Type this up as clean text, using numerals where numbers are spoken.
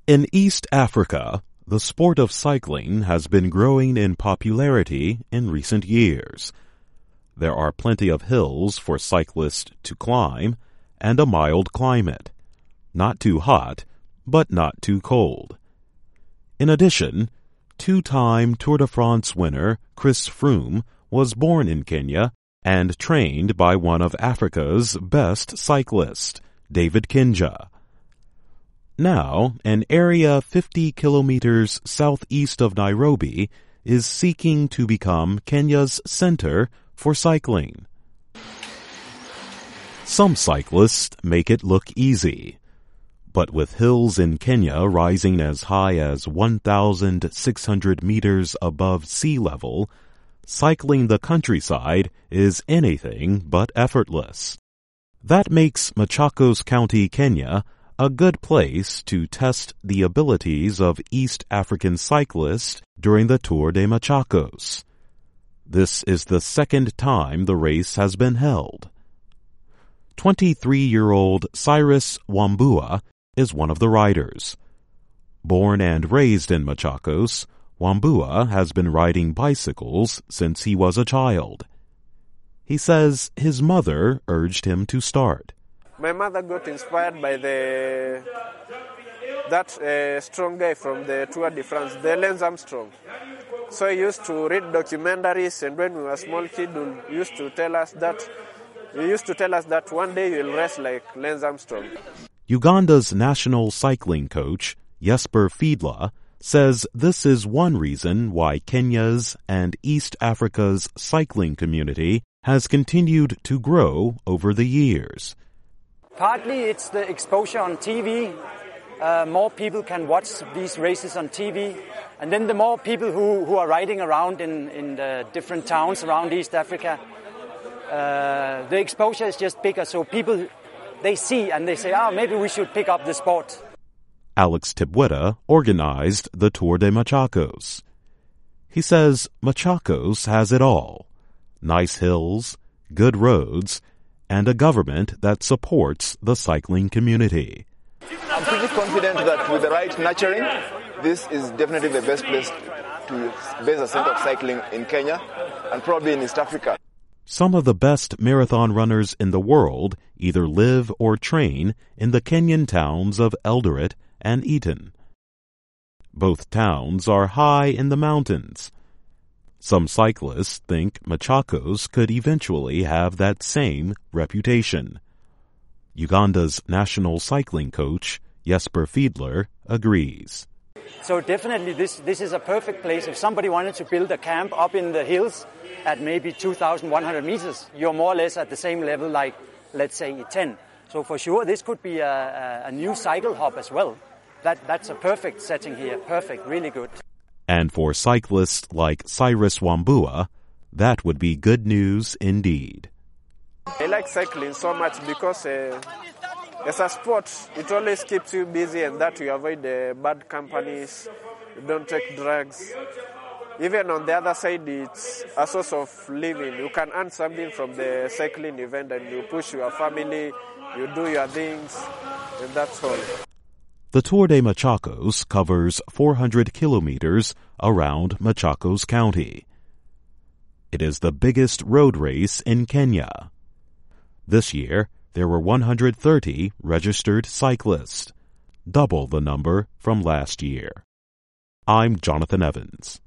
In East Africa, the sport of cycling has been growing in popularity in recent years. There are plenty of hills for cyclists to climb and a mild climate. Not too hot, but not too cold. In addition, two-time Tour de France winner Chris Froome was born in Kenya and trained by one of Africa's best cyclists, David Kinja. Now, an area 50 kilometers southeast of Nairobi is seeking to become Kenya's center for cycling. Some cyclists make it look easy. But with hills in Kenya rising as high as 1,600 meters above sea level, cycling the countryside is anything but effortless. That makes Machakos County, Kenya, a good place to test the abilities of East African cyclists during the Tour de Machakos. This is the second time the race has been held. 23-year-old Cyrus Wambua is one of the riders. Born and raised in Machakos, Wambua has been riding bicycles since he was a child. He says his mother urged him to start. My mother got inspired by that strong guy from the Tour de France, the Lance Armstrong. So he used to read documentaries, and when we were small kids, he used to tell us that one day you'll race like Lance Armstrong. Uganda's national cycling coach, Jesper Fiedla, says this is one reason why Kenya's and East Africa's cycling community has continued to grow over the years. Partly it's the exposure on TV. More people can watch these races on TV. And then the more people who are riding around in the different towns around East Africa, the exposure is just bigger. So people, they see and they say, maybe we should pick up the sport. Alex Tibweta organized the Tour de Machakos. He says Machakos has it all. Nice hills, good roads, and a government that supports the cycling community. I'm pretty confident that with the right nurturing, this is definitely the best place to base a center of cycling in Kenya and probably in East Africa. Some of the best marathon runners in the world either live or train in the Kenyan towns of Eldoret and Eton. Both towns are high in the mountains. Some cyclists think Machakos could eventually have that same reputation. Uganda's national cycling coach, Jesper Fiedler, agrees. So definitely this is a perfect place. If somebody wanted to build a camp up in the hills at maybe 2,100 meters, you're more or less at the same level like, let's say, Iten. So for sure, this could be a new cycle hub as well. That's a perfect setting here. Perfect, really good. And for cyclists like Cyrus Wambua, that would be good news indeed. I like cycling so much because as a sport, it always keeps you busy, and that you avoid bad companies, you don't take drugs. Even on the other side, it's a source of living. You can earn something from the cycling event and you push your family, you do your things, and that's all. The Tour de Machakos covers 400 kilometers around Machakos County. It is the biggest road race in Kenya. This year, there were 130 registered cyclists, double the number from last year. I'm Jonathan Evans.